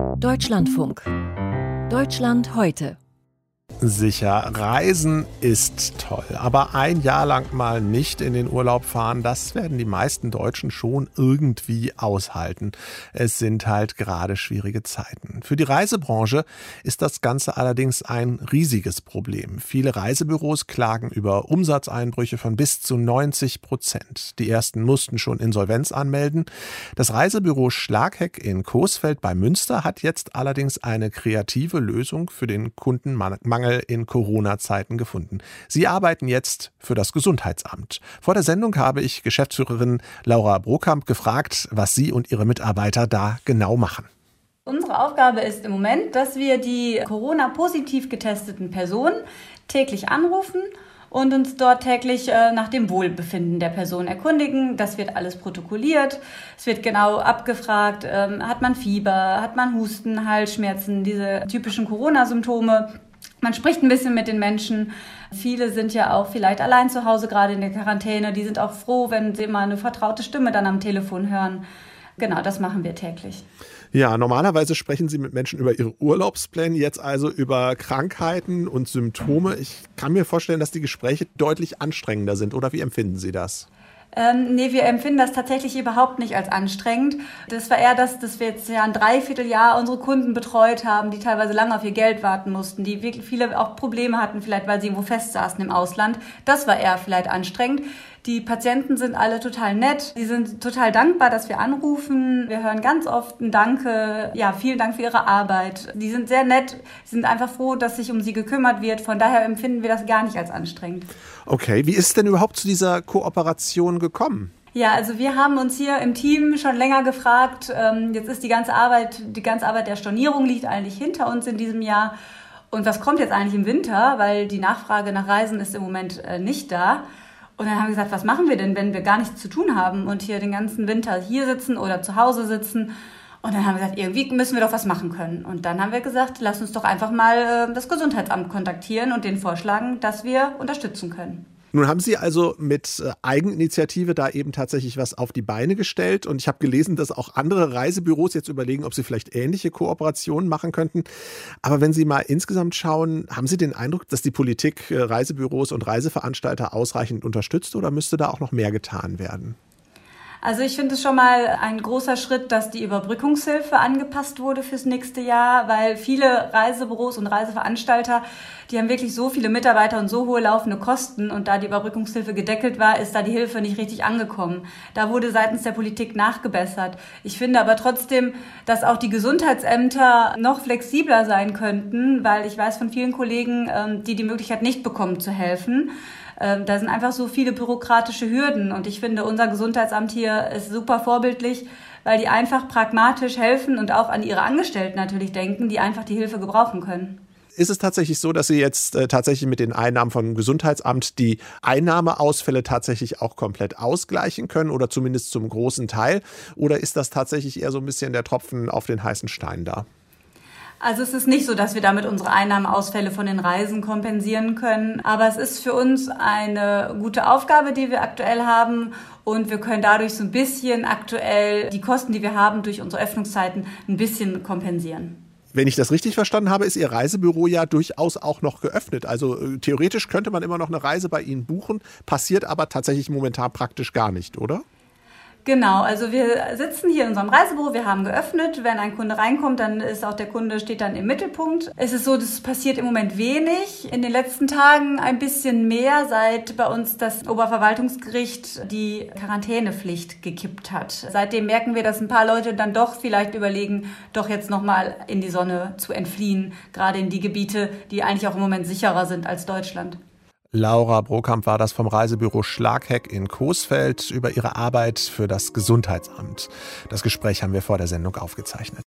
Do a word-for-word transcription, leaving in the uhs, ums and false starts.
Deutschlandfunk. Deutschland heute. Sicher, Reisen ist toll, aber ein Jahr lang mal nicht in den Urlaub fahren, das werden die meisten Deutschen schon irgendwie aushalten. Es sind halt gerade schwierige Zeiten. Für die Reisebranche ist das Ganze allerdings ein riesiges Problem. Viele Reisebüros klagen über Umsatzeinbrüche von bis zu neunzig Prozent. Die ersten mussten schon Insolvenz anmelden. Das Reisebüro Schlagheck in Coesfeld bei Münster hat jetzt allerdings eine kreative Lösung für den Kundenmangel in Corona-Zeiten gefunden. Sie arbeiten jetzt für das Gesundheitsamt. Vor der Sendung habe ich Geschäftsführerin Laura Brokamp gefragt, was sie und ihre Mitarbeiter da genau machen. Unsere Aufgabe ist im Moment, dass wir die Corona-positiv getesteten Personen täglich anrufen und uns dort täglich äh, nach dem Wohlbefinden der Person erkundigen. Das wird alles protokolliert. Es wird genau abgefragt, ähm, hat man Fieber, hat man Husten, Halsschmerzen, diese typischen Corona-Symptome. Man spricht ein bisschen mit den Menschen. Viele sind ja auch vielleicht allein zu Hause, gerade in der Quarantäne. Die sind auch froh, wenn sie mal eine vertraute Stimme dann am Telefon hören. Genau, das machen wir täglich. Ja, normalerweise sprechen Sie mit Menschen über ihre Urlaubspläne, jetzt also über Krankheiten und Symptome. Ich kann mir vorstellen, dass die Gespräche deutlich anstrengender sind. Oder wie empfinden Sie das? Ähm, nee, wir empfinden das tatsächlich überhaupt nicht als anstrengend. Das war eher das, dass wir jetzt ja ein Dreivierteljahr unsere Kunden betreut haben, die teilweise lange auf ihr Geld warten mussten, die wirklich viele auch Probleme hatten, vielleicht weil sie irgendwo festsaßen im Ausland. Das war eher vielleicht anstrengend. Die Patienten sind alle total nett. Die sind total dankbar, dass wir anrufen. Wir hören ganz oft ein Danke. Ja, vielen Dank für Ihre Arbeit. Die sind sehr nett. Sie sind einfach froh, dass sich um sie gekümmert wird. Von daher empfinden wir das gar nicht als anstrengend. Okay, wie ist es denn überhaupt zu dieser Kooperation gekommen? Ja, also wir haben uns hier im Team schon länger gefragt. Ähm, jetzt ist die ganze Arbeit, die ganze Arbeit der Stornierung liegt eigentlich hinter uns in diesem Jahr. Und was kommt jetzt eigentlich im Winter? Weil die Nachfrage nach Reisen ist im Moment äh, nicht da. Und dann haben wir gesagt, was machen wir denn, wenn wir gar nichts zu tun haben und hier den ganzen Winter hier sitzen oder zu Hause sitzen? Und dann haben wir gesagt, irgendwie müssen wir doch was machen können. Und dann haben wir gesagt, lass uns doch einfach mal äh, das Gesundheitsamt kontaktieren und denen vorschlagen, dass wir unterstützen können. Nun haben Sie also mit Eigeninitiative da eben tatsächlich was auf die Beine gestellt. Und ich habe gelesen, dass auch andere Reisebüros jetzt überlegen, ob sie vielleicht ähnliche Kooperationen machen könnten. Aber wenn Sie mal insgesamt schauen, haben Sie den Eindruck, dass die Politik Reisebüros und Reiseveranstalter ausreichend unterstützt oder müsste da auch noch mehr getan werden? Also ich finde es schon mal ein großer Schritt, dass die Überbrückungshilfe angepasst wurde fürs nächste Jahr, weil viele Reisebüros und Reiseveranstalter, die haben wirklich so viele Mitarbeiter und so hohe laufende Kosten und da die Überbrückungshilfe gedeckelt war, ist da die Hilfe nicht richtig angekommen. Da wurde seitens der Politik nachgebessert. Ich finde aber trotzdem, dass auch die Gesundheitsämter noch flexibler sein könnten, weil ich weiß von vielen Kollegen, die die Möglichkeit nicht bekommen zu helfen. Da sind einfach so viele bürokratische Hürden und ich finde, unser Gesundheitsamt hier ist super vorbildlich, weil die einfach pragmatisch helfen und auch an ihre Angestellten natürlich denken, die einfach die Hilfe gebrauchen können. Ist es tatsächlich so, dass Sie jetzt äh, tatsächlich mit den Einnahmen vom Gesundheitsamt die Einnahmeausfälle tatsächlich auch komplett ausgleichen können oder zumindest zum großen Teil? Oder ist das tatsächlich eher so ein bisschen der Tropfen auf den heißen Stein da? Also es ist nicht so, dass wir damit unsere Einnahmeausfälle von den Reisen kompensieren können. Aber es ist für uns eine gute Aufgabe, die wir aktuell haben. Und wir können dadurch so ein bisschen aktuell die Kosten, die wir haben durch unsere Öffnungszeiten, ein bisschen kompensieren. Wenn ich das richtig verstanden habe, ist Ihr Reisebüro ja durchaus auch noch geöffnet. Also äh, theoretisch könnte man immer noch eine Reise bei Ihnen buchen, passiert aber tatsächlich momentan praktisch gar nicht, oder? Genau, also wir sitzen hier in unserem Reisebüro, wir haben geöffnet. Wenn ein Kunde reinkommt, dann ist auch der Kunde, steht dann im Mittelpunkt. Es ist so, das passiert im Moment wenig. In den letzten Tagen ein bisschen mehr, seit bei uns das Oberverwaltungsgericht die Quarantänepflicht gekippt hat. Seitdem merken wir, dass ein paar Leute dann doch vielleicht überlegen, doch jetzt nochmal in die Sonne zu entfliehen. Gerade in die Gebiete, die eigentlich auch im Moment sicherer sind als Deutschland. Laura Brokamp war das vom Reisebüro Schlagheck in Coesfeld über ihre Arbeit für das Gesundheitsamt. Das Gespräch haben wir vor der Sendung aufgezeichnet.